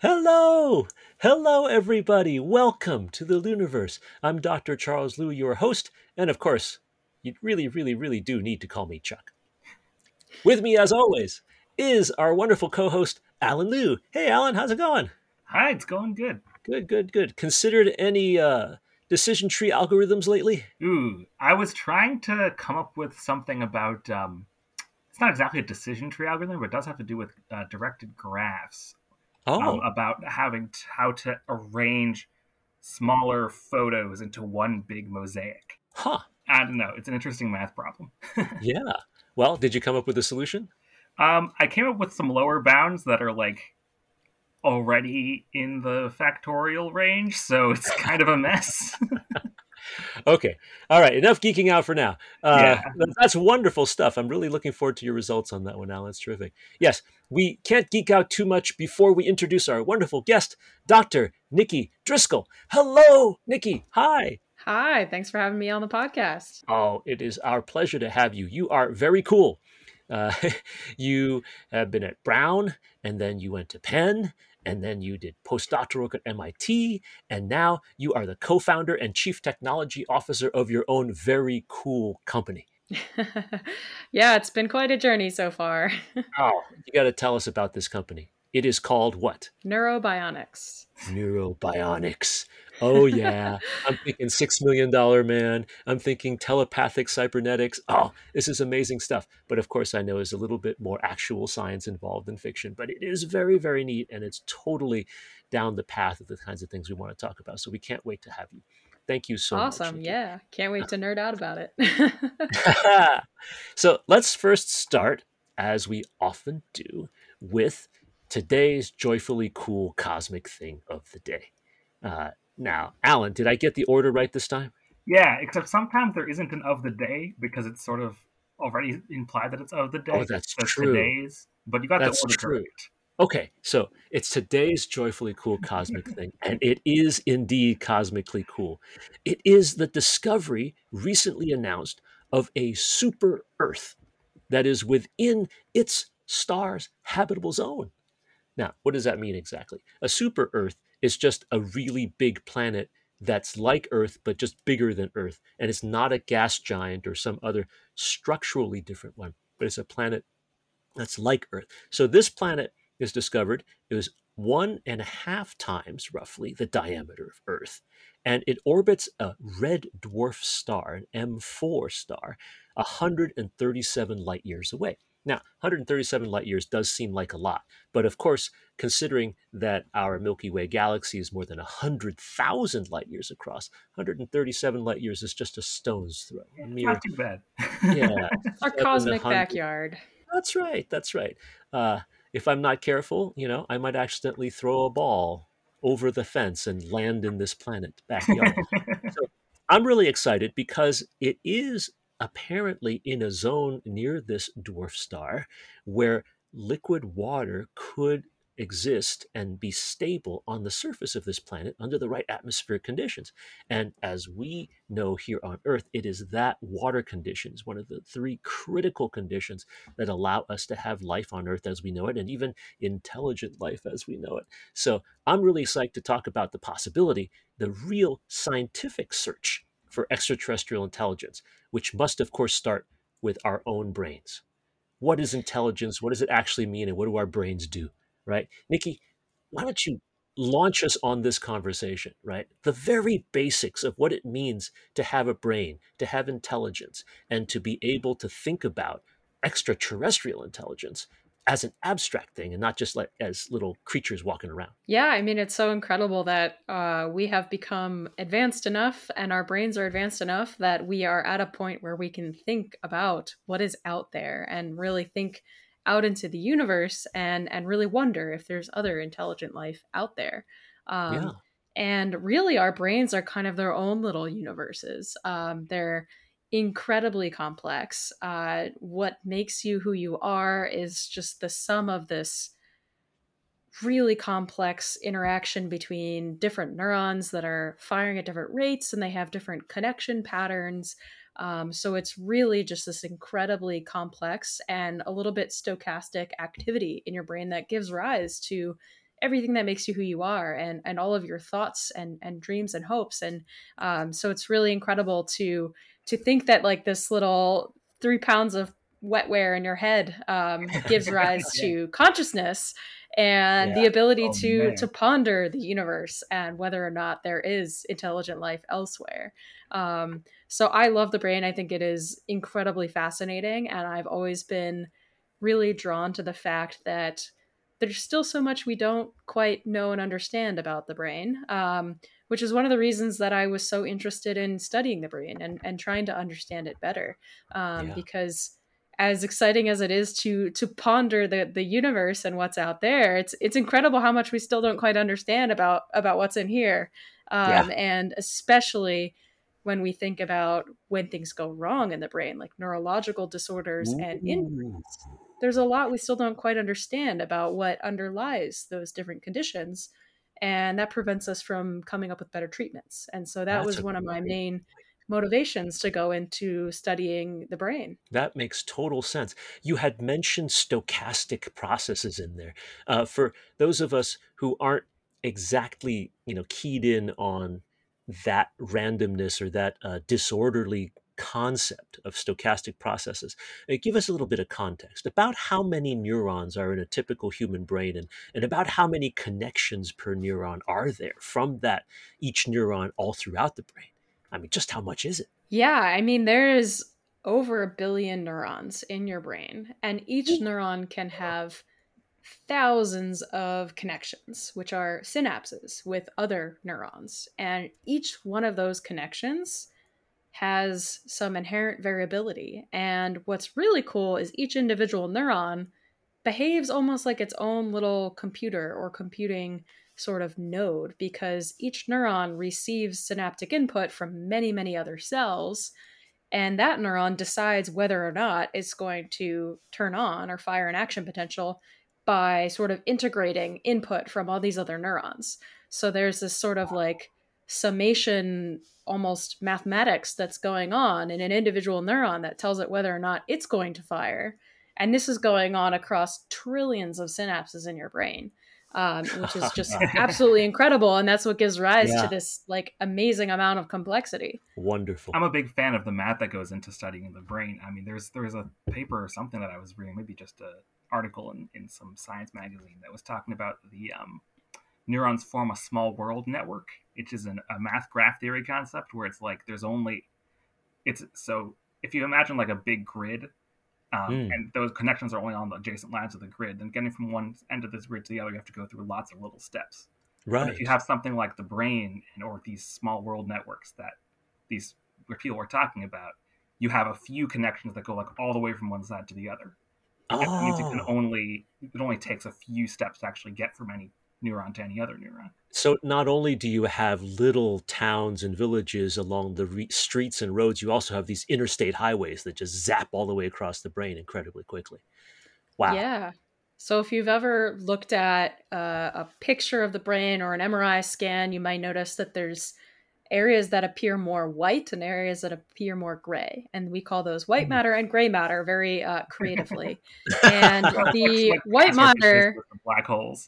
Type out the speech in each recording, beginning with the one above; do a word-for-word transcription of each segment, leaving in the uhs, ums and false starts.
Hello! Hello, everybody! Welcome to the Luniverse. I'm Doctor Charles Liu, your host, and of course, you really, really, really do need to call me Chuck. With me, as always, is our wonderful co-host, Alan Liu. Hey, Alan, how's it going? Hi, it's going good. Good, good, good. Considered any uh, decision tree algorithms lately? Ooh, I was trying to come up with something about. Um, it's not exactly a decision tree algorithm, but it does have to do with uh, directed graphs. Um, Oh, about having t- how to arrange smaller photos into one big mosaic. huh. I don't know. It's an interesting math problem. Yeah. Well, did you come up with a solution? um, I came up with some lower bounds that are like already in the factorial range, so it's kind of a mess. Okay. All right. Enough geeking out for now. Uh, Yeah. that's wonderful stuff. I'm really looking forward to your results on that one, Alan. That's terrific. Yes, we can't geek out too much before we introduce our wonderful guest, Doctor Nikki Driscoll. Hello, Nikki. Hi. Hi, thanks for having me on the podcast. Oh, it is our pleasure to have you. You are very cool. Uh, you have been at Brown, and then you went to Penn, and then you did postdoctoral work at M I T, and now you are the co-founder and chief technology officer of your own very cool company. Yeah, it's been quite a journey so far. Oh, you got to tell us about this company. It is called what? Neurobionics. Neurobionics. Oh yeah, I'm thinking six million dollar man. I'm thinking telepathic cybernetics. Oh, this is amazing stuff. But of course, I know there's a little bit more actual science involved than fiction. But it is very, very neat, and it's totally down the path of the kinds of things we want to talk about. So we can't wait to have you. Thank you so much, Awesome. Nikki. Yeah, can't wait to nerd out about it. So let's first start, as we often do, with today's joyfully cool cosmic thing of the day. Uh, now, Alan, did I get the order right this time? Yeah, except sometimes there isn't an of the day because it's sort of already implied that it's of the Oh, day. that's So it's true. today's, but you got the That's order true. correct. Okay, so it's today's joyfully cool cosmic thing, and it is indeed cosmically cool. It is the discovery recently announced of a super Earth that is within its star's habitable zone. Now, what does that mean exactly? A super Earth is just a really big planet that's like Earth, but just bigger than Earth. And it's not a gas giant or some other structurally different one, but it's a planet that's like Earth. So this planet is discovered. It was one and a half times roughly the diameter of Earth. And it orbits a red dwarf star, an M four star, one hundred thirty-seven light years away. Now, one hundred thirty-seven light years does seem like a lot, but of course, considering that our Milky Way galaxy is more than one hundred thousand light years across, one hundred thirty-seven light years is just a stone's throw, a Yeah, it's not mere, too bad. yeah, Our seven cosmic hundred. backyard. That's right. That's right. Uh, if I'm not careful, you know, I might accidentally throw a ball over the fence and land in this planet backyard. So I'm really excited because it is apparently in a zone near this dwarf star where liquid water could exist and be stable on the surface of this planet under the right atmospheric conditions. And as we know here on Earth, it is that water conditions, one of the three critical conditions that allow us to have life on Earth as we know it, and even intelligent life as we know it. So I'm really psyched to talk about the possibility, the real scientific search for extraterrestrial intelligence, which must, of course, start with our own brains. What is intelligence? What does it actually mean? And what do our brains do? Right? Nikki, why don't you launch us on this conversation, right? The very basics of what it means to have a brain, to have intelligence, and to be able to think about extraterrestrial intelligence as an abstract thing and not just like as little creatures walking around. Yeah, I mean, it's so incredible that uh, we have become advanced enough and our brains are advanced enough that we are at a point where we can think about what is out there and really think out into the universe and, and really wonder if there's other intelligent life out there. Um, Yeah. and really, our brains are kind of their own little universes. Um, they're incredibly complex. Uh, what makes you who you are is just the sum of this really complex interaction between different neurons that are firing at different rates and they have different connection patterns. Um, so it's really just this incredibly complex and a little bit stochastic activity in your brain that gives rise to everything that makes you who you are, and and all of your thoughts and and dreams and hopes. And um, so it's really incredible to to think that like this little three pounds of wetware in your head um, gives rise Yeah. to consciousness and Yeah. the ability Oh, to man. to ponder the universe and whether or not there is intelligent life elsewhere. Um, so I love the brain. I think it is incredibly fascinating, and I've always been really drawn to the fact that there's still so much we don't quite know and understand about the brain, um, which is one of the reasons that I was so interested in studying the brain and, and trying to understand it better. Um, Yeah. because as exciting as it is to to ponder the, the universe and what's out there, it's it's incredible how much we still don't quite understand about about what's in here, Yeah. um, and especially when we think about when things go wrong in the brain, like neurological disorders and in Ooh. there's a lot we still don't quite understand about what underlies those different conditions. And that prevents us from coming up with better treatments. And so that That's was a one of my great main motivations to go into studying the brain. That makes total sense. You had mentioned stochastic processes in there. Uh, for those of us who aren't exactly, you know, keyed in on that randomness or that uh, disorderly concept of stochastic processes, uh, give us a little bit of context about how many neurons are in a typical human brain, and, and about how many connections per neuron are there from that each neuron all throughout the brain. I mean, just how much is it? Yeah, I mean, there's over a billion neurons in your brain, and each neuron can have thousands of connections, which are synapses with other neurons. And each one of those connections has some inherent variability. And what's really cool is each individual neuron behaves almost like its own little computer or computing sort of node, because each neuron receives synaptic input from many, many other cells. And that neuron decides whether or not it's going to turn on or fire an action potential by sort of integrating input from all these other neurons. So there's this sort of like summation, almost mathematics that's going on in an individual neuron that tells it whether or not it's going to fire. And this is going on across trillions of synapses in your brain, um, which is just absolutely incredible. And that's what gives rise to Yeah, this like amazing amount of complexity. wonderful. I'm a big fan of the math that goes into studying the brain. I mean, there's there's a paper or something that I was reading, maybe just an article in, in some science magazine that was talking about the um, neurons form a small world network, which is an, a math graph theory concept where it's like there's only it's so if you imagine like a big grid, um, Mm, and those connections are only on the adjacent lines of the grid, then getting from one end of this grid to the other, you have to go through lots of little steps. But if you right. have something like the brain and or these small world networks that these where people are talking about, you have a few connections that go like all the way from one side to the other. And that means you can Oh, only it only takes a few steps to actually get from any neuron to any other neuron. so not only do you have little towns and villages along the re- streets and roads, you also have these interstate highways that just zap all the way across the brain incredibly quickly. Wow. Yeah. So if you've ever looked at uh, a picture of the brain or an M R I scan, you might notice that there's areas that appear more white and areas that appear more gray. And we call those white Mm. matter and gray matter very uh, creatively. And Yeah, it's like, it's the like white transfer space matter, with the black holes.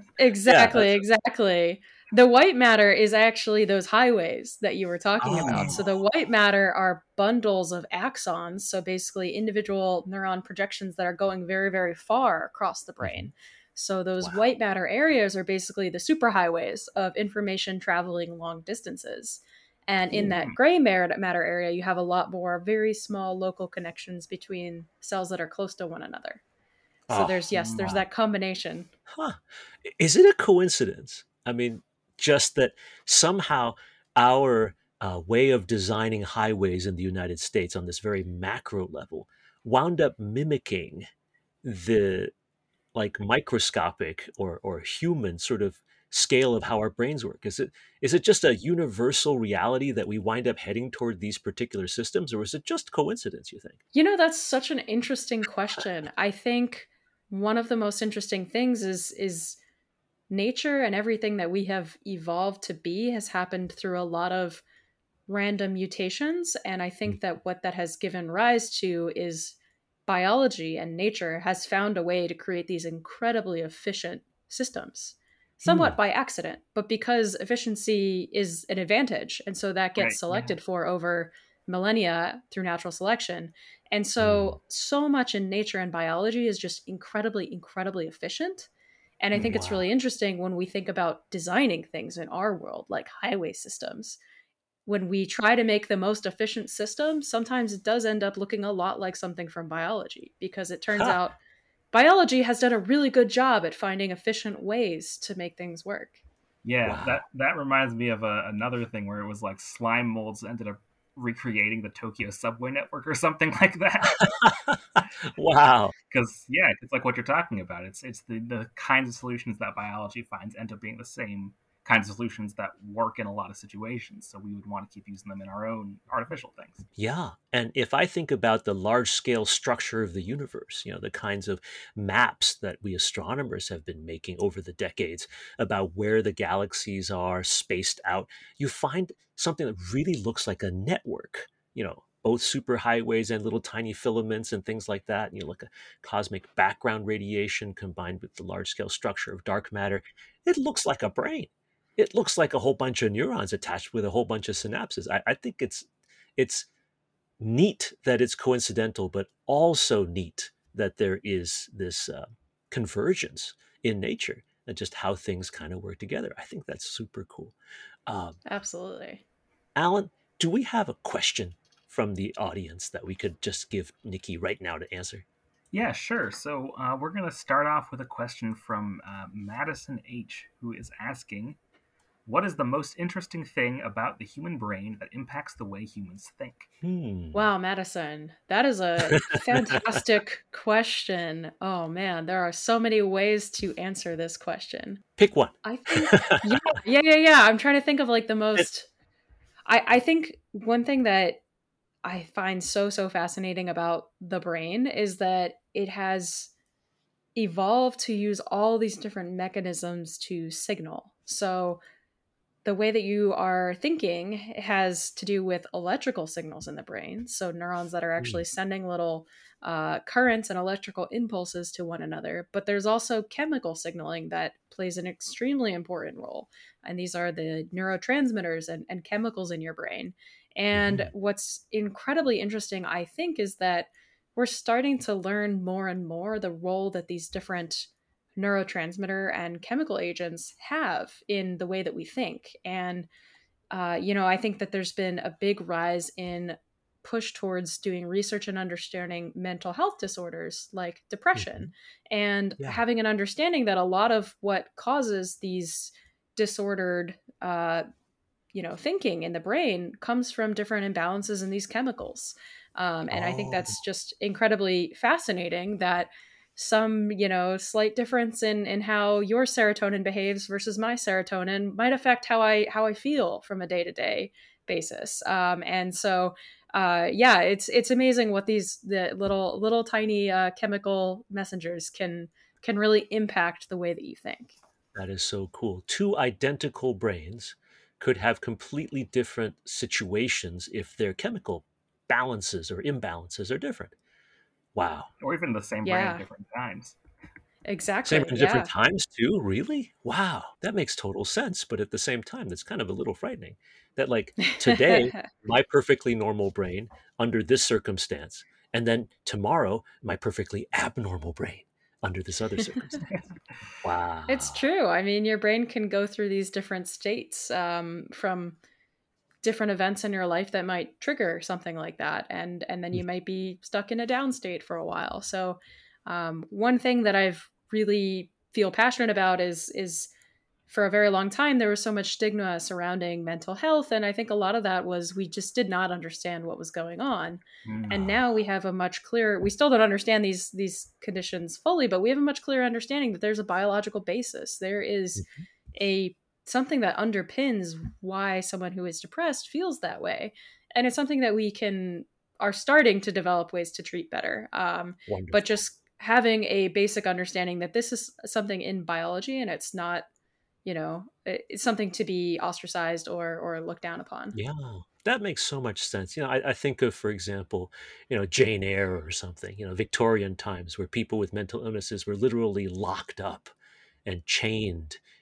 Yeah, exactly, that's exactly. The white matter is actually those highways that you were talking about. So oh. the white matter are bundles of axons, so basically individual neuron projections that are going very, very far across the brain. Mhm. So those Wow. white matter areas are basically the superhighways of information traveling long distances. And in Ooh. that gray matter area, you have a lot more very small local connections between cells that are close to one another. So Oh, there's, yes, there's Mm. that combination. huh. Is it a coincidence? I mean, just that somehow our uh, way of designing highways in the United States on this very macro level wound up mimicking the like microscopic or or human sort of scale of how our brains work. Is it is it just a universal reality that we wind up heading toward these particular systems, or is it just coincidence, you think? You know, that's such an interesting question. I think one of the most interesting things is is nature and everything that we have evolved to be has happened through a lot of random mutations, and I Mm. think that what that has given rise to is biology, and nature has found a way to create these incredibly efficient systems. somewhat Hmm. by accident, but because efficiency is an advantage. And so that gets Right. Yeah. selected for over millennia through natural selection. And Hmm. so, so much in nature and biology is just incredibly, incredibly efficient. And I think it's Wow. really interesting when we think about designing things in our world, like highway systems. When we try to make the most efficient system, sometimes it does end up looking a lot like something from biology because it turns Ha. out biology has done a really good job at finding efficient ways to make things work. Yeah, Wow. that that reminds me of a, another thing where it was like slime molds ended up recreating the Tokyo subway network or something like that. Wow. Because yeah, it's like what you're talking about. It's it's the the kinds of solutions that biology finds end up being the same kinds of solutions that work in a lot of situations. So we would want to keep using them in our own artificial things. Yeah. And if I think about the large scale structure of the universe, you know, the kinds of maps that we astronomers have been making over the decades about where the galaxies are spaced out, you find something that really looks like a network, you know, both superhighways and little tiny filaments and things like that. And you look at cosmic background radiation combined with the large scale structure of dark matter. It looks like a brain. It looks like a whole bunch of neurons attached with a whole bunch of synapses. I, I think it's it's neat that it's coincidental, but also neat that there is this uh, convergence in nature and just how things kind of work together. I think that's super cool. Um, Absolutely. Alan, do we have a question from the audience that we could just give Nikki right now to answer? Yeah, sure. So uh, we're going to start off with a question from uh, Madison H, who is asking, "What is the most interesting thing about the human brain that impacts the way humans think?" Hmm. Wow, Madison, that is a fantastic question. Oh man, there are so many ways to answer this question. Pick one. I think, yeah, yeah, yeah, yeah. I'm trying to think of like the It- most. I, I think one thing that I find so, so fascinating about the brain is that it has evolved to use all these different mechanisms to signal. So the way that you are thinking has to do with electrical signals in the brain. So neurons that are Hmm. actually sending little uh, currents and electrical impulses to one another. But there's also chemical signaling that plays an extremely important role. And these are the neurotransmitters and, and chemicals in your brain. And Mhm. what's incredibly interesting, I think, is that we're starting to learn more and more the role that these different neurotransmitter and chemical agents have in the way that we think. And, uh, you know, I think that there's been a big rise in push towards doing research and understanding mental health disorders like depression Mhm. and Yeah. having an understanding that a lot of what causes these disordered uh, you know thinking in the brain comes from different imbalances in these chemicals. Um, and I think Oh, that's just incredibly fascinating that some you know slight difference in in how your serotonin behaves versus my serotonin might affect how i how i feel from a day-to-day basis. Um, and so uh, yeah, it's it's amazing what these the little little tiny uh, chemical messengers can can really impact the way that you think. that is so cool. Two identical brains could have completely different situations if their chemical balances or imbalances are different. Wow. Or even the same brain at Yeah, different times. Same exactly. at different Yeah. times too, really? Wow. That makes total sense, but at the same time, that's kind of a little frightening. That like today, my perfectly normal brain under this circumstance, and then tomorrow, my perfectly abnormal brain under this other circumstance. It's Wow. true. I mean, your brain can go through these different states um, from different events in your life that might trigger something like that, and and then you might be stuck in a down state for a while. So, um, one thing that I've really feel passionate about is is for a very long time there was so much stigma surrounding mental health, and I think a lot of that was we just did not understand what was going on. And Mm. now we have a much clearer, we still don't understand these these conditions fully, but we have a much clearer understanding that there's a biological basis. There is Mhm. a something that underpins why someone who is depressed feels that way, and it's something that we can are starting to develop ways to treat better. Um, but Wonderful. just having a basic understanding that this is something in biology and it's not, you know, it's something to be ostracized or or looked down upon. Yeah, that makes so much sense. You know, I, I think of, for example, you know, Jane Eyre or something, you know, Victorian times where people with mental illnesses were literally locked up and chained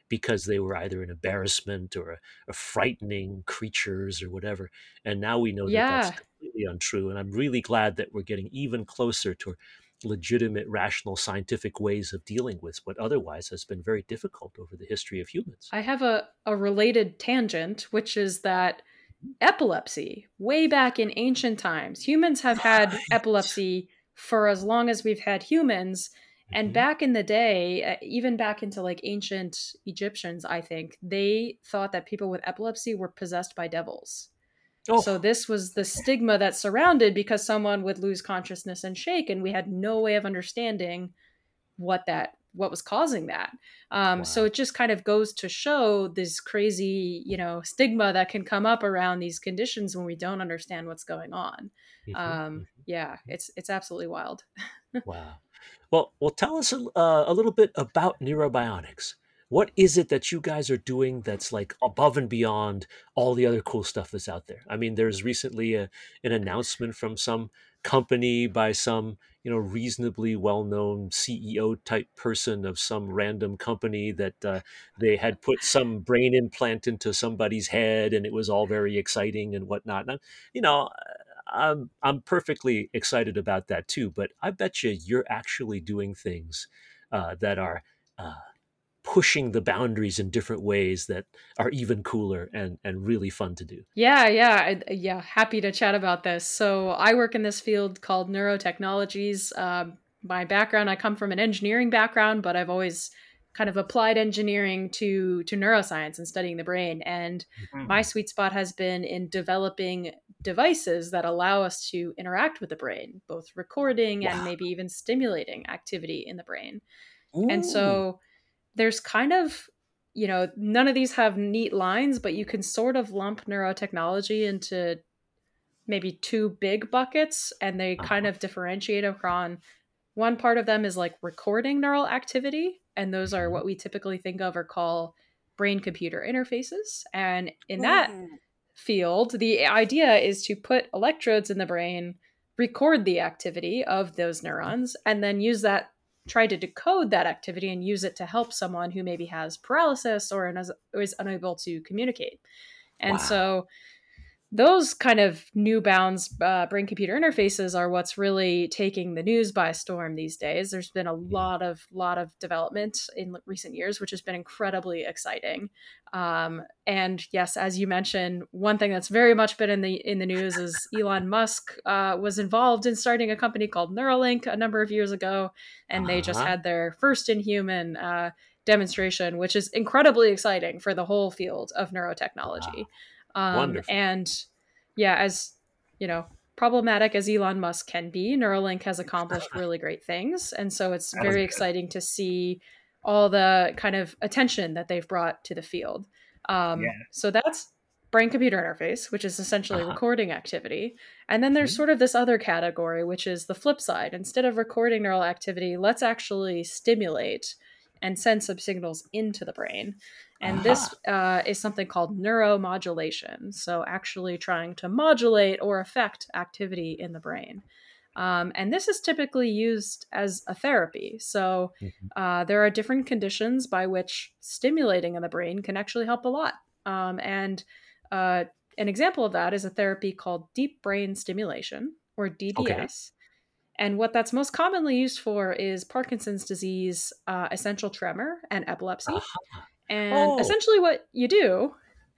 because they were either an embarrassment or a, a frightening creatures or whatever. And now we know that that's Yeah. completely untrue. And I'm really glad that we're getting even closer to legitimate, rational, scientific ways of dealing with what otherwise has been very difficult over the history of humans. I have a, a related tangent, which is that epilepsy, way back in ancient times, humans have had Right. epilepsy for as long as we've had humans. And Hmm. back in the day, uh, even back into like ancient Egyptians, I think, they thought that people with epilepsy were possessed by devils. So Oh, this was the stigma that surrounded because someone would lose consciousness and shake, and we had no way of understanding what that what was causing that. Um, so wow. it just kind of goes to show this crazy, you know, stigma that can come up around these conditions when we don't understand what's going on. Hmm. Um, yeah, it's it's absolutely wild. Wow. Well, well, tell us a, uh, a little bit about neurobionics. What is it that you guys are doing that's like above and beyond all the other cool stuff that's out there? I mean, there's recently a, an announcement from some company by some, you know, reasonably well-known C E O type person of some random company that uh, they had put some brain implant into somebody's head, and it was all very exciting and whatnot. And, you know, I'm I'm perfectly excited about that too. But I bet you you're actually doing things uh, that are uh, pushing the boundaries in different ways that are even cooler and and really fun to do. Yeah, yeah, I, yeah. Happy to chat about this. So I work in this field called neurotechnologies. Um, my background, I come from an engineering background, but I've always kind of applied engineering to to neuroscience and studying the brain. And my Mhm. sweet spot has been in developing devices that allow us to interact with the brain, both recording and Wow. maybe even stimulating activity in the brain. And Ooh. so there's kind of, you know, none of these have neat lines, but you can sort of lump neurotechnology into maybe two big buckets, and they kind Uh-huh. of differentiate across. One part of them is like recording neural activity, and those are Mhm. what we typically think of or call brain computer interfaces. And in that Ooh. field, the idea is to put electrodes in the brain, record the activity of those neurons, and then use that, try to decode that activity and use it to help someone who maybe has paralysis or is unable to communicate. And Wow. so those kind of new bounds uh, brain computer interfaces are what's really taking the news by storm these days. There's been a Yeah. lot of lot of development in recent years, which has been incredibly exciting. Um, and yes, as you mentioned, one thing that's very much been in the in the news is Elon Musk uh, was involved in starting a company called Neuralink a number of years ago, and they just Uh-huh. had their first in human uh, demonstration, which is incredibly exciting for the whole field of Wow. neurotechnology. Um, Wonderful. and yeah, as you know, problematic as Elon Musk can be, Neuralink has accomplished really great things. And so it's That's very good. exciting to see all the kind of attention that they've brought to the field. Yeah. Um, so that's brain computer interface, which is essentially Uh-huh. recording activity. And then there's Mhm. sort of this other category, which is the flip side. Instead of recording neural activity, let's actually stimulate and send some signals into the brain. And this Aha. uh, is something called neuromodulation. So, actually trying to modulate or affect activity in the brain. Um, and this is typically used as a therapy. So, Mhm. uh, there are different conditions by which stimulating in the brain can actually help a lot. Um, and uh, an example of that is a therapy called deep brain stimulation, or Okay. D B S. And what that's most commonly used for is Parkinson's disease, uh, essential tremor, and epilepsy. Aha. And Oh. essentially, what you do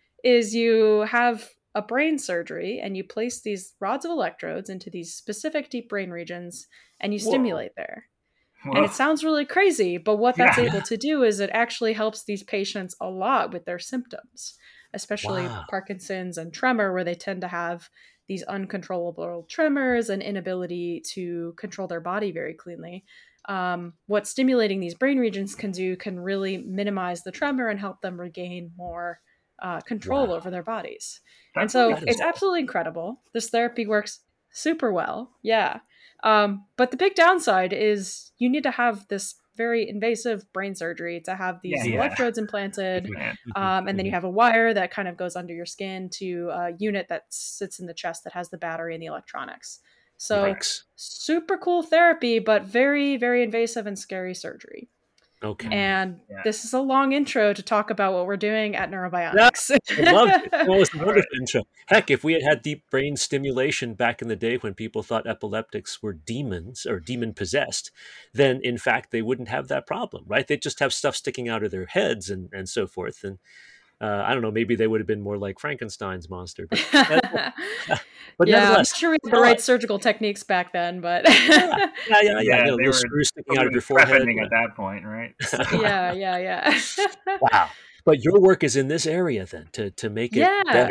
is you have a brain surgery and you place these rods of electrodes into these specific deep brain regions and you Whoa. stimulate there. And Whoa. it sounds really crazy, but what that's Yeah. able to do is it actually helps these patients a lot with their symptoms, especially Wow. Parkinson's and tremor, where they tend to have these uncontrollable tremors and inability to control their body very cleanly. Um, what stimulating these brain regions can do can really minimize the tremor and help them regain more uh, control Wow. over their bodies. And That's really so That is it's cool. absolutely incredible. This therapy works super well. Yeah. Um, but the big downside is you need to have this very invasive brain surgery to have Yeah, these yeah. electrodes implanted. Man. Mhm. Um, and then you Mhm. have a wire that kind of goes under your skin to a unit that sits in the chest that has the battery and the electronics. So Right. Yikes. super cool therapy, but very, very invasive and scary surgery. Okay. And Yeah. this is a long intro to talk about what we're doing at Yeah, Neurobionics. I loved it. That was a All wonderful right. intro. Heck, if we had had deep brain stimulation back in the day when people thought epileptics were demons or demon possessed, then in fact they wouldn't have that problem, right? They'd just have stuff sticking out of their heads and, and so forth. And uh, I don't know, maybe they would have been more like Frankenstein's monster. But uh, but Yeah, I'm nevertheless, not sure we had the tell right us. surgical techniques back then, but Yeah, yeah, yeah, yeah. Yeah, You know, they little were screws sticking out of doing your forehead. trepiding Yeah. at that point, right? So, yeah, yeah, yeah. Wow. But your work is in this area then to to make it Yeah. better.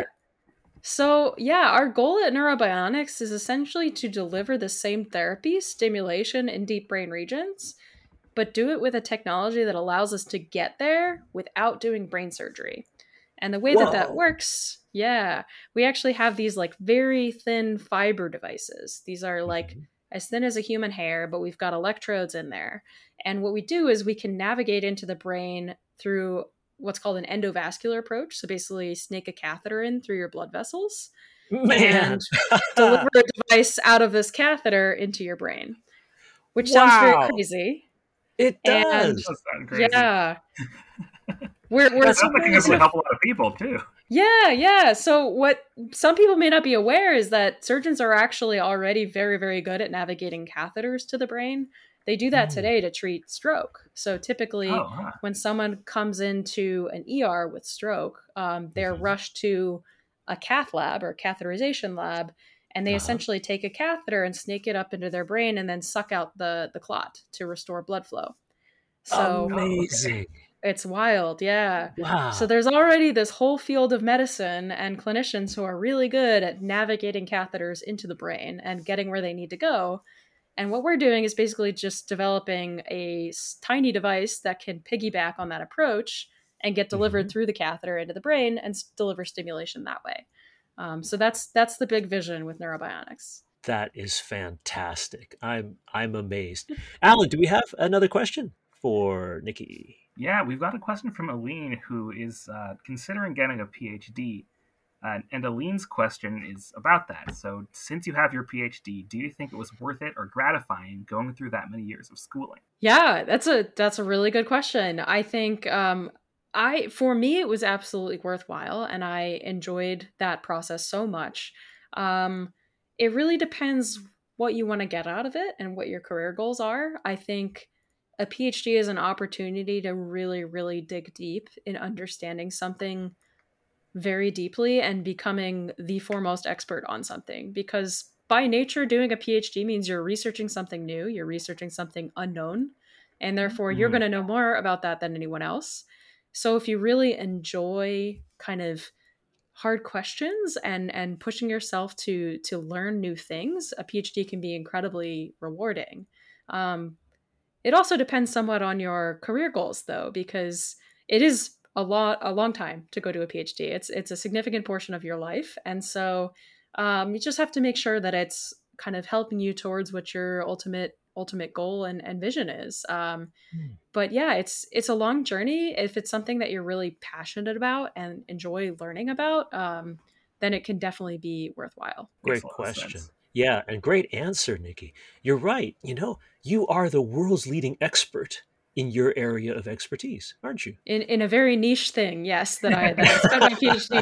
So, yeah, our goal at Neurobionics is essentially to deliver the same therapy, stimulation in deep brain regions, but do it with a technology that allows us to get there without doing brain surgery. And the way that that Whoa. works, yeah, we actually have these like very thin fiber devices. These are like Mhm. as thin as a human hair, but we've got electrodes in there. And what we do is we can navigate into the brain through what's called an endovascular approach. So basically, snake a catheter in through your blood vessels Man. and deliver a device out of this catheter into your brain, which sounds very Wow. crazy. It And does. that sounds crazy. yeah, we're we're That's Sounds like it could amazing. help a lot of people too. yeah, yeah. So what some people may not be aware is that surgeons are actually already very, very good at navigating catheters to the brain. They do that Mm. today to treat stroke. So typically, Oh, huh. when someone comes into an E R with stroke, um, they're Mhm. rushed to a cath lab or catheterization lab, and they Uh-huh. essentially take a catheter and snake it up into their brain and then suck out the the clot to restore blood flow. So Oh, okay. Amazing. it's wild, yeah. So Wow. there's already this whole field of medicine and clinicians who are really good at navigating catheters into the brain and getting where they need to go. And what we're doing is basically just developing a s- tiny device that can piggyback on that approach and get delivered Mhm. through the catheter into the brain and s- deliver stimulation that way. Um, so that's that's the big vision with Neurobionics. That is fantastic. I'm I'm amazed. Alan, do we have another question for Nikki? Yeah, we've got a question from Aline, who is uh, considering getting a PhD. Uh, and Aline's question is about that. So, since you have your PhD, do you think it was worth it or gratifying going through that many years of schooling? Yeah, that's a that's a really good question. I think um I for me it was absolutely worthwhile and I enjoyed that process so much. Um it really depends what you want to get out of it and what your career goals are. I think a PhD is an opportunity to really really dig deep in understanding something very deeply and becoming the foremost expert on something because by nature doing a PhD means you're researching something new, you're researching something unknown, and therefore you're Mm. going to know more about that than anyone else. So if you really enjoy kind of hard questions and and pushing yourself to to learn new things, a PhD can be incredibly rewarding. um, it also depends somewhat on your career goals, though, because it is a lot a long time to go to a PhD. It's it's a significant portion of your life, and so um, you just have to make sure that it's kind of helping you towards what your ultimate ultimate goal and, and vision is. Um, Hmm. but yeah, it's it's a long journey. If it's something that you're really passionate about and enjoy learning about, um, then it can definitely be worthwhile. Makes Great a lot of question. sense. Yeah, and great answer, Nikki. You're right. You know, you are the world's leading expert in your area of expertise, aren't you? In in a very niche thing, yes, that I that I spent my PhD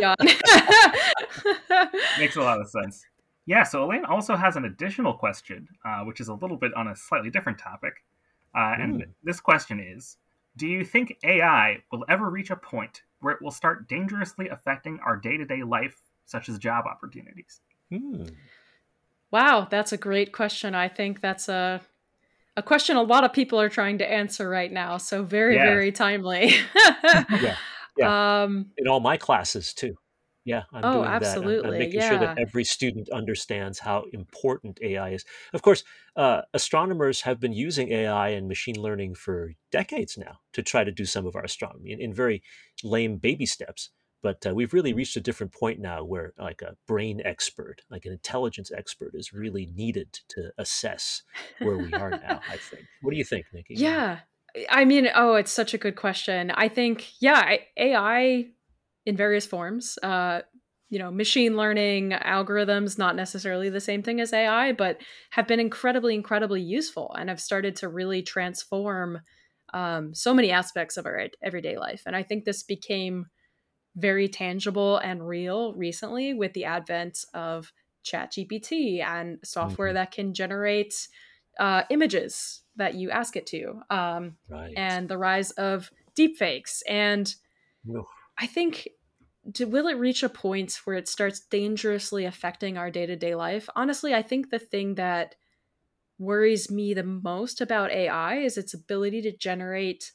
on. Makes a lot of sense. Yeah, so Elaine also has an additional question, uh, which is a little bit on a slightly different topic. Uh, and Mm. this question is: do you think A I will ever reach a point where it will start dangerously affecting our day to day life, such as job opportunities? Mm. Wow, that's a great question. I think that's a a question a lot of people are trying to answer right now. So very, Yes. very timely. Yeah, yeah. um, In all my classes too. Yeah, I'm oh, doing that. I'm, I'm absolutely. making sure that Yeah. every student understands how important A I is. Of course, uh, astronomers have been using A I and machine learning for decades now to try to do some of our astronomy in, in very lame baby steps. But uh, we've really reached a different point now where, like, a brain expert, like an intelligence expert, is really needed to assess where we are now, I think. What do you think, Nikki? Yeah. Yeah. I mean, oh, it's such a good question. I think, yeah, I- A I in various forms, uh, you know, machine learning algorithms, not necessarily the same thing as A I, but have been incredibly, incredibly useful and have started to really transform um, so many aspects of our everyday life. And I think this became very tangible and real recently with the advent of ChatGPT and software Mhm. that can generate uh, images that you ask it to, um, Right. and the rise of deepfakes. And Oof. I think, to, will it reach a point where it starts dangerously affecting our day to day life? Honestly, I think the thing that worries me the most about A I is its ability to generate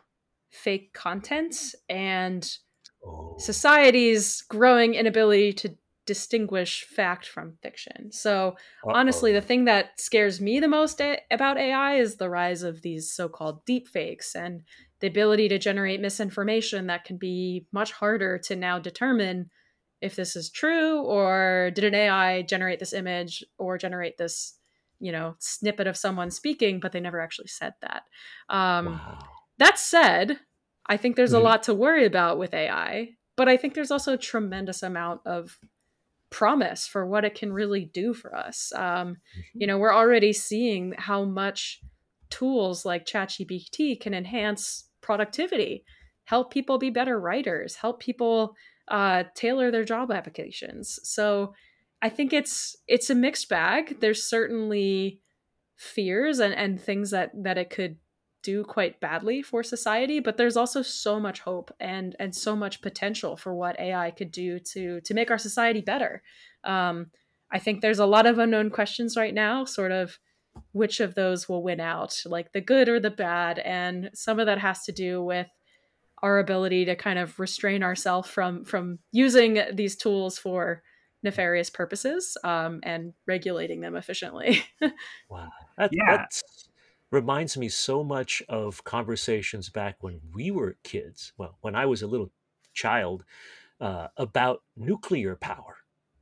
fake content and Oh. society's growing inability to distinguish fact from fiction. So, honestly, the Uh-oh. thing that scares me the most a- about A I is the rise of these so called deepfakes and the ability to generate misinformation that can be much harder to now determine if this is true, or did an A I generate this image or generate this, you know, snippet of someone speaking, but they never actually said that. Um, Wow. that said, I think there's a Mhm. lot to worry about with A I, but I think there's also a tremendous amount of promise for what it can really do for us. Um, you Mhm. know, we're already seeing how much tools like ChatGPT can enhance productivity, help people be better writers, help people uh, tailor their job applications. So I think it's it's a mixed bag. There's certainly fears and, and things that that it could do quite badly for society, but there's also so much hope and and so much potential for what A I could do to to make our society better. Um, I think there's a lot of unknown questions right now, sort of which of those will win out, like the good or the bad, and some of that has to do with our ability to kind of restrain ourselves from from using these tools for nefarious purposes, um, and regulating them efficiently. Wow. That Yeah, that reminds me so much of conversations back when we were kids. Well, when I was a little child, uh, about nuclear power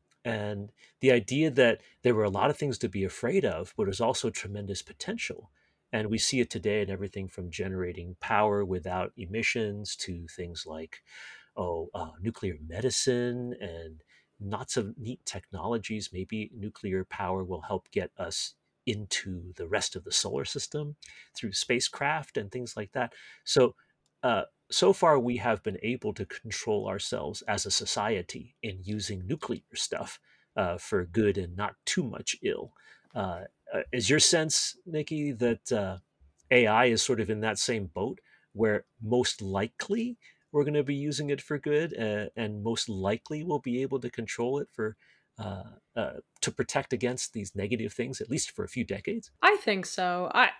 and the idea that there were a lot of things to be afraid of, but there's also tremendous potential. And we see it today in everything from generating power without emissions to things like, oh, uh, nuclear medicine and lots of neat technologies. Maybe nuclear power will help get us into the rest of the solar system through spacecraft and things like that. So, uh, so far, we have been able to control ourselves as a society in using nuclear stuff uh, for good and not too much ill. Uh, uh, is your sense, Nikki, that uh, A I is sort of in that same boat where most likely we're going to be using it for good, uh, and most likely we'll be able to control it for uh, uh, to protect against these negative things, at least for a few decades? I think so. I,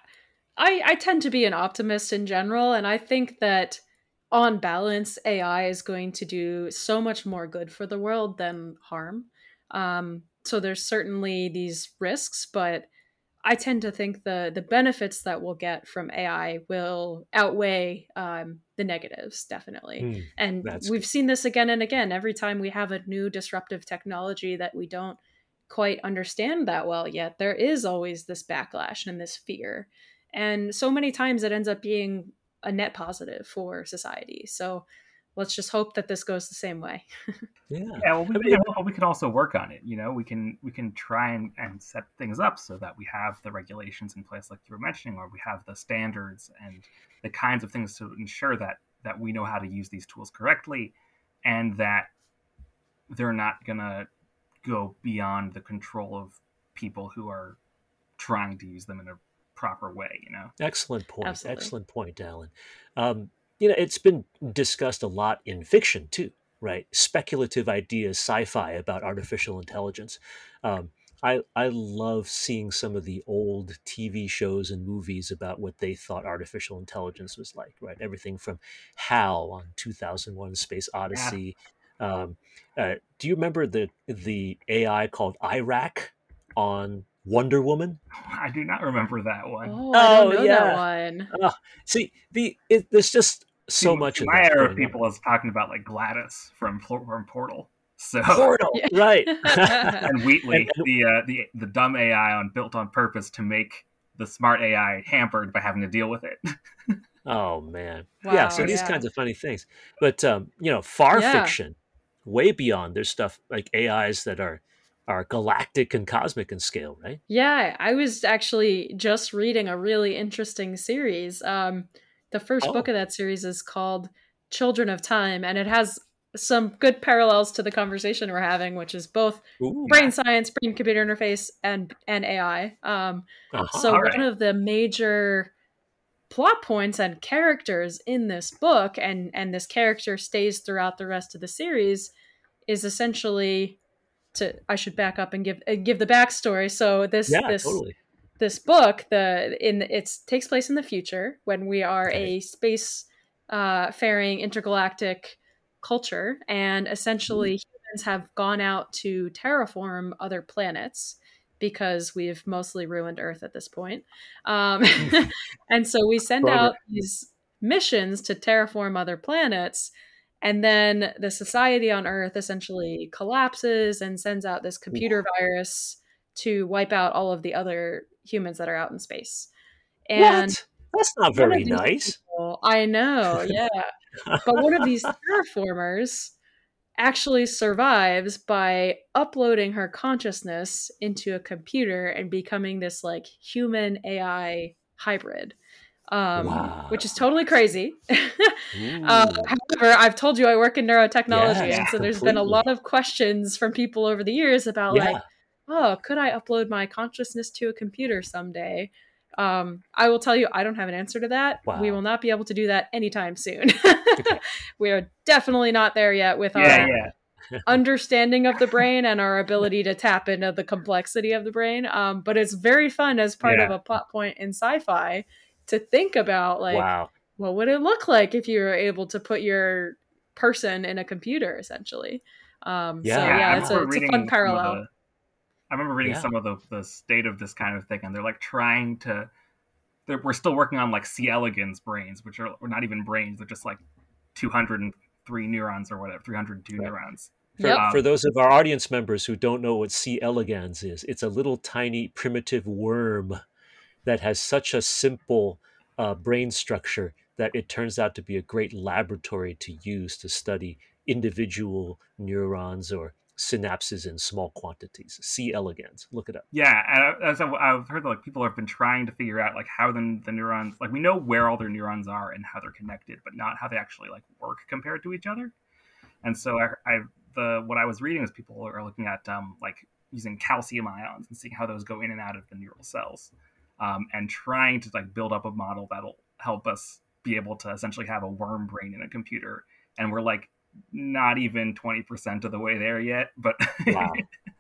I I tend to be an optimist in general, and I think that on balance, A I is going to do so much more good for the world than harm. Um, so there's certainly these risks, but I tend to think the the benefits that we'll get from A I will outweigh um, the negatives, definitely. Hmm, And that's we've good. seen this again and again. Every time we have a new disruptive technology that we don't quite understand that well yet, there is always this backlash and this fear. And so many times it ends up being a net positive for society. So let's just hope that this goes the same way. Yeah, yeah. Well, we I can mean, it, help, but we can also work on it. You know, we can we can try and, and set things up so that we have the regulations in place, like you were mentioning, or we have the standards and the kinds of things to ensure that that we know how to use these tools correctly, and that they're not gonna go beyond the control of people who are trying to use them in a proper way. You know. excellent point. Absolutely. Excellent point, Alan. Um, you know, it's been discussed a lot in fiction too, right? Speculative ideas, sci-fi about artificial intelligence. Um, I I love seeing some of the old T V shows and movies about what they thought artificial intelligence was like, right? Everything from HAL on two thousand one: Space Yeah. Odyssey. Um, uh, do you remember the the A I called Iraq on Wonder Woman? I do not remember that one. Oh, I don't Oh know that yeah. one. Ah, see, the it, there's just See, so much see, of my that era of going on. people is talking about like Gladys from from Portal. So Portal, right? Yeah. and and, Wheatley, and the uh, the the dumb A I on built on purpose to make the smart A I hampered by having to deal with it. oh man, yeah. Wow, So these yeah. kinds of funny things, but um, you know, far Yeah. fiction, way beyond. There's stuff like A Is that are are galactic and cosmic in scale, right? Yeah, I was actually just reading a really interesting series. Um, the first book Oh. of that series is called Children of Time, and it has some good parallels to the conversation we're having, which is both Ooh. brain science, brain computer interface, and and A I. Um, Uh-huh. so All one right. of the major plot points and characters in this book, and and this character stays throughout the rest of the series, is essentially to I should back up and give uh, give the backstory. So this Yeah, this totally. this book, the in it takes place in the future when we are Okay. a space uh, faring intergalactic culture, and essentially humans have gone out to terraform other planets because we've mostly ruined Earth at this point. Um, and so we send Bummer. out these missions to terraform other planets, and then the society on Earth essentially collapses and sends out this computer virus to wipe out all of the other humans that are out in space. And What? That's not one very of these nice. people, I know, yeah. But one of these terraformers actually survives by uploading her consciousness into a computer and becoming this like human A I hybrid. Um, Wow. which is totally crazy. Ooh. uh, however, I've told you I work in neurotechnology, Yes, and so there's been a completely. lot of questions from people over the years about Yeah. like, oh, could I upload my consciousness to a computer someday? Um, I will tell you, I don't have an answer to that. Wow. We will not be able to do that anytime soon. Okay. We are definitely not there yet with Yeah, our yeah. understanding of the brain and our ability to tap into the complexity of the brain. Um, but it's very fun as part of Yeah. a plot point in sci-fi to think about like, Wow. what would it look like if you were able to put your person in a computer, essentially? Um, Yeah. so Yeah, I yeah, it's a remember it's a reading fun some of parallel. the I remember reading Yeah. some of the, the state of this kind of thing, and they're like trying to. They're, we're still working on like C. elegans brains, which are, are not even brains; they're just like two hundred three neurons or whatever, three hundred two Right. neurons. For, Yep. for those of our audience members who don't know what C. elegans is, it's a little tiny primitive worm that has such a simple uh, brain structure that it turns out to be a great laboratory to use to study individual neurons or synapses in small quantities. C. elegans. Look it up. Yeah, and I- as I- I've heard that like people have been trying to figure out like how the, the neurons, like we know where all their neurons are and how they're connected, but not how they actually like work compared to each other. And so I, I the what I was reading is people are looking at um, like using calcium ions and seeing how those go in and out of the neural cells, um, and trying to like build up a model that'll help us be able to essentially have a worm brain in a computer. And we're like not even twenty percent of the way there yet, but Wow.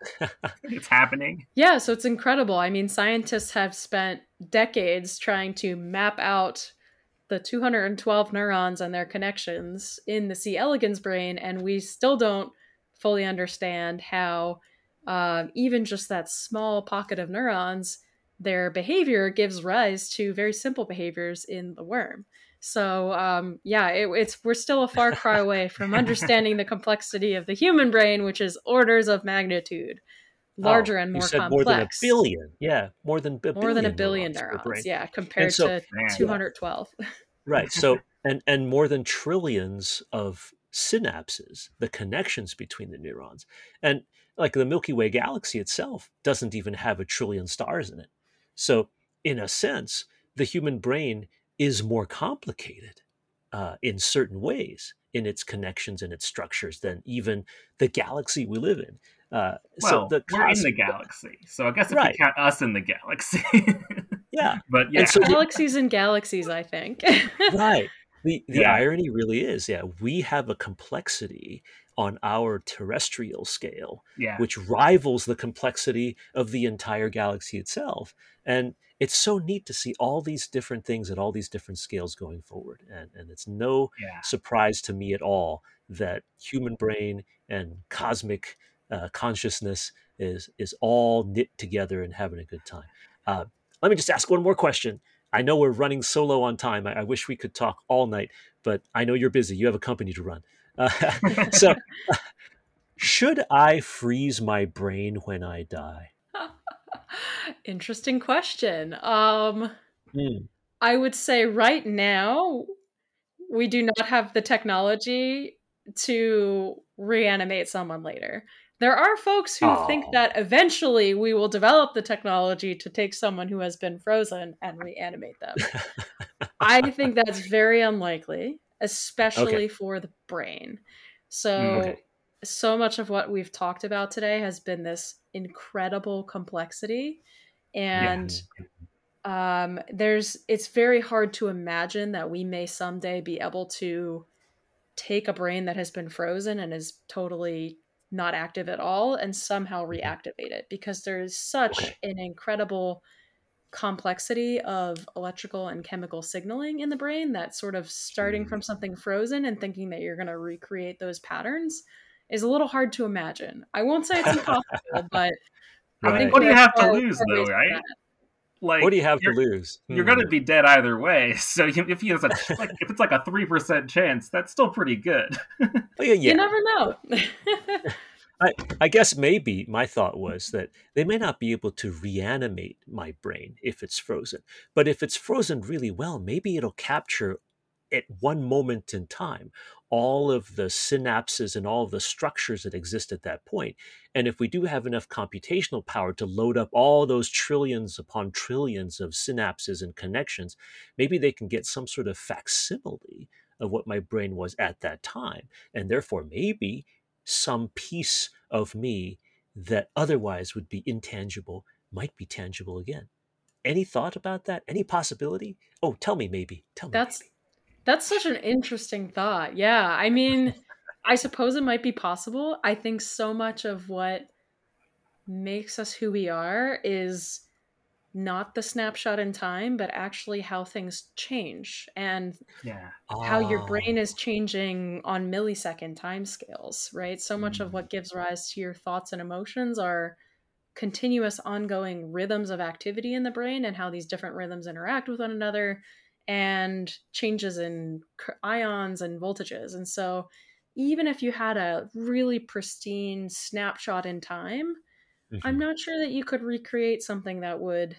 it's happening. Yeah, so it's incredible. I mean, scientists have spent decades trying to map out the two hundred twelve neurons and their connections in the C. elegans brain, and we still don't fully understand how uh, even just that small pocket of neurons, their behavior gives rise to very simple behaviors in the worm. So um, yeah, it, it's we're still a far cry away from understanding the complexity of the human brain, which is orders of magnitude larger Oh, and you more said more than a complex. billion. Yeah, more than a More than a billion billion neurons per neurons, brain. yeah, And compared so, to Man. two hundred twelve. right. So, and and more than trillions of synapses, the connections between the neurons, and like the Milky Way galaxy itself doesn't even have a trillion stars in it. So, in a sense, the human brain is more complicated uh, in certain ways in its connections and its structures than even the galaxy we live in. Uh, so Well, the we're in cos- the galaxy, so I guess if right, you count us in the galaxy, yeah, but yeah, and so the, Galaxies and galaxies, I think. right. The the yeah, irony really is, yeah, we have a complexity on our terrestrial scale yeah, which rivals the complexity of the entire galaxy itself. And it's so neat to see all these different things at all these different scales going forward. And and it's no yeah. surprise to me at all that human brain and cosmic uh, consciousness is is all knit together and having a good time. Uh, let me just ask one more question. I know we're running so low on time. I, I wish we could talk all night, but I know you're busy. You have a company to run. Uh, so, should I freeze my brain when I die? Interesting question. Um, Hmm. I would say right now we do not have the technology to reanimate someone later. There are folks who think Oh, that eventually we will develop the technology to take someone who has been frozen and reanimate them. I think that's very unlikely, Okay. especially for the brain. Mm. Okay. So, so much of what we've talked about today has been this incredible complexity. Yeah. And Mhm. um, there's, it's very hard to imagine that we may someday be able to take a brain that has been frozen and is totally not active at all and somehow Mhm. reactivate it because there's such Okay. an incredible complexity of electrical and chemical signaling in the brain that sort of starting from Jeez. something frozen and thinking that you're going to recreate those patterns is a little hard to imagine. I won't say it's impossible, but I think What Right. do we're you have to far, lose, far though, ways from right? that. What do Like you have to you're lose? you're Hmm. gonna be dead either way. So you, if he has a ch- like if it's like a three percent chance, that's still pretty good. Oh, yeah, You yeah. never know. I, I guess maybe my thought was that they may not be able to reanimate my brain if it's frozen. But if it's frozen really well, maybe it'll capture at one moment in time all of the synapses and all of the structures that exist at that point. And if we do have enough computational power to load up all those trillions upon trillions of synapses and connections, maybe they can get some sort of facsimile of what my brain was at that time. And therefore, maybe some piece of me that otherwise would be intangible might be tangible again. Any thought about that? Any possibility? Oh, tell me maybe. Tell me That's maybe. that's such an interesting thought. Yeah, I mean, I suppose it might be possible. I think so much of what makes us who we are is not the snapshot in time, but actually how things change and Yeah. how your brain Oh. is changing on millisecond timescales, right? So much of Mm. what gives rise to your thoughts and emotions are continuous, ongoing rhythms of activity in the brain and how these different rhythms interact with one another and changes in ions and voltages. And so, even if you had a really pristine snapshot in time, I'm Mhm. not sure that you could recreate something that would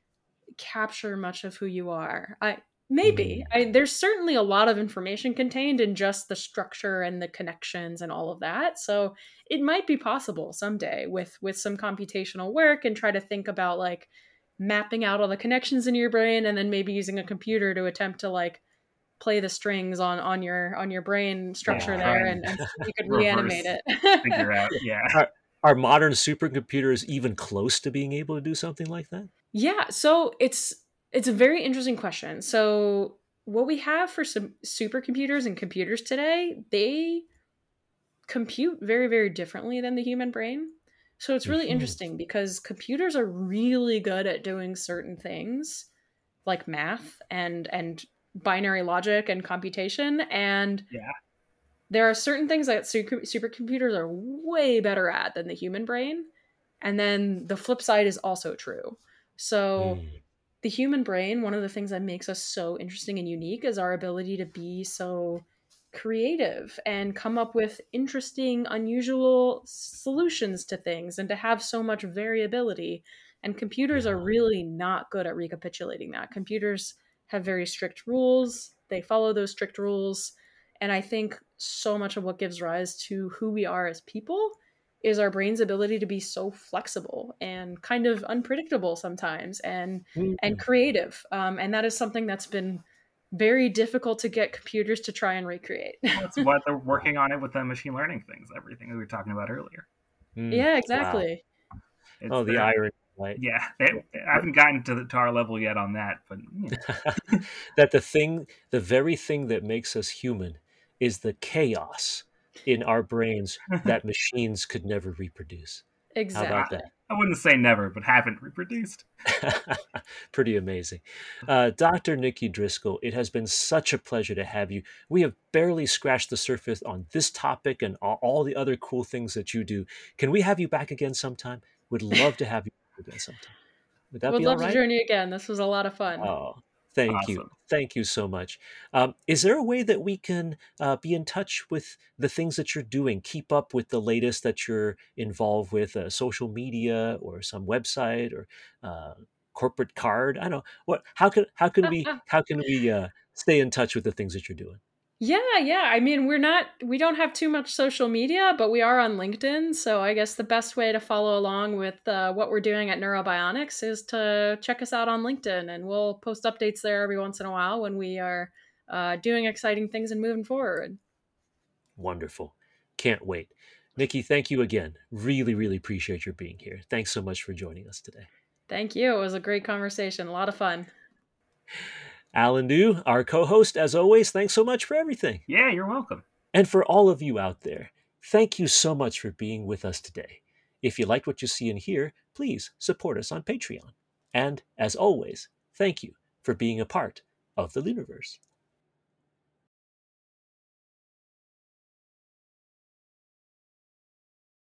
capture much of who you are. I maybe. Mm. I there's certainly a lot of information contained in just the structure and the connections and all of that. So it might be possible someday with with some computational work and try to think about like mapping out all the connections in your brain and then maybe using a computer to attempt to like play the strings on on your on your brain Yeah. structure Yeah. Try there and and, and see if you could reanimate reverse it. figure out. Yeah. Are, are modern supercomputers even close to being able to do something like that? Yeah, so it's it's a very interesting question. So what we have for some supercomputers and computers today, they compute very very differently than the human brain. So it's really Mhm. interesting because computers are really good at doing certain things like math and and binary logic and computation and Yeah. there are certain things that super, supercomputers are way better at than the human brain. And then the flip side is also true. So Mm. the human brain, one of the things that makes us so interesting and unique is our ability to be so creative and come up with interesting, unusual solutions to things and to have so much variability. And computers are Yeah. really not good at recapitulating that. Computers have very strict rules, they follow those strict rules. And I think so much of what gives rise to who we are as people is our brain's ability to be so flexible and kind of unpredictable sometimes and and Mm. creative. Um, and that is something that's been very difficult to get computers to try and recreate. Well, that's what they're working on it with the machine learning things, everything that we were talking about earlier. Mm. Yeah, Wow. exactly. It's Oh, the there. irony, right? Yeah, they, I haven't gotten to the to our level yet on that, but you know, That the thing, the very thing that makes us human is the chaos in our brains that machines could never reproduce. How I, about Exactly. that? I wouldn't say never, but haven't reproduced. Pretty amazing. Uh, Doctor Nikki Driscoll, it has been such a pleasure to have you. We have barely scratched the surface on this topic and all, all the other cool things that you do. Can we have you back again sometime? Would love to have you back again sometime. Would that Would be all love to right? join you again. This was a lot of fun. Oh, thank you. Awesome. Thank you so much. Um, is there a way that we can uh, be in touch with the things that you're doing? Keep up with the latest that you're involved with, uh, social media or some website or uh, corporate card? I don't know. What? How can how can we how can we uh, stay in touch with the things that you're doing? Yeah, yeah. I mean, we're not, we don't have too much social media, but we are on LinkedIn. So I guess the best way to follow along with uh, what we're doing at Neurobionics is to check us out on LinkedIn, and we'll post updates there every once in a while when we are uh, doing exciting things and moving forward. Wonderful. Can't wait. Nikki, thank you again. Really, really appreciate your being here. Thanks so much for joining us today. Thank you. It was a great conversation. A lot of fun. Alan New, our co-host, as always, thanks so much for everything. Yeah, you're welcome. And for all of you out there, thank you so much for being with us today. If you like what you see and hear, please support us on Patreon. And as always, thank you for being a part of the Looniverse.